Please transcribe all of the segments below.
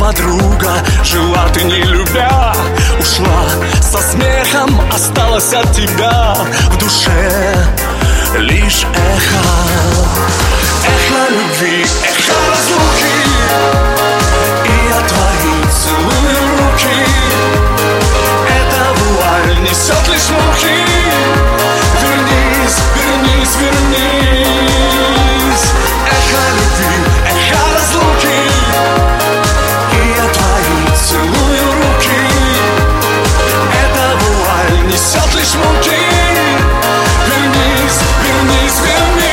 подруга, жила ты не любя, ушла со смехом, осталась от тебя в душе лишь эхо. Эхо любви, эхо разлуки, и я твои целую руки. Эта вуаль несет лишь мухи. Вернись, вернись, вернись. Эхо любви, эхо разлуки, и я твои целую руки. Эта вуаль несет лишь муки. Вернись, вернись, вернись.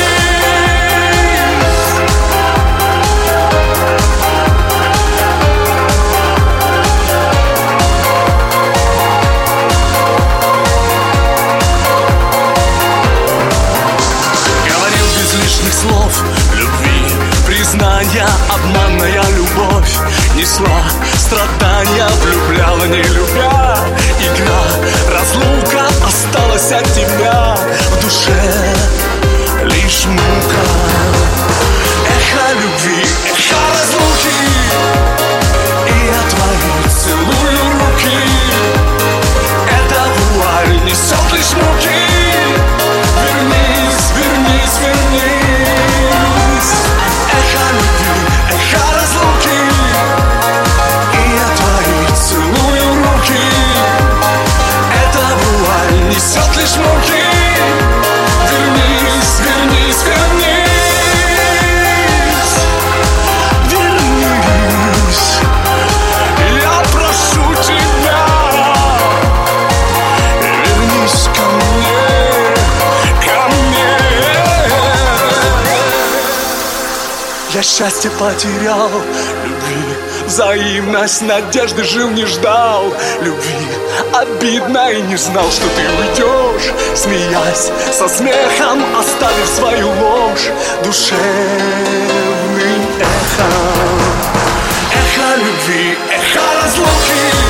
Слов любви, признания, обманная любовь несла страдания, влюбляла не любя. Игра, разлука, осталась от тебя в душе лишь мука. Эхо любви, эхо разлуки, и я твои целую руки. Эта вуаль несет лишь муки. Вернись, вернись, вернись. Эхо любви, эхо разлуки, и я твои целую руки. Эта вуаль несет лишь муки. Вернись, вернись, вернись. Вернись, я прошу тебя. Вернись ко мне, ко мне. Я счастье потерял, любви, взаимность, надежды жил, не ждал. Любви обидно и не знал, что ты уйдешь, смеясь со смехом, оставив свою ложь душевным эхом. Эхо любви, эхо разлуки,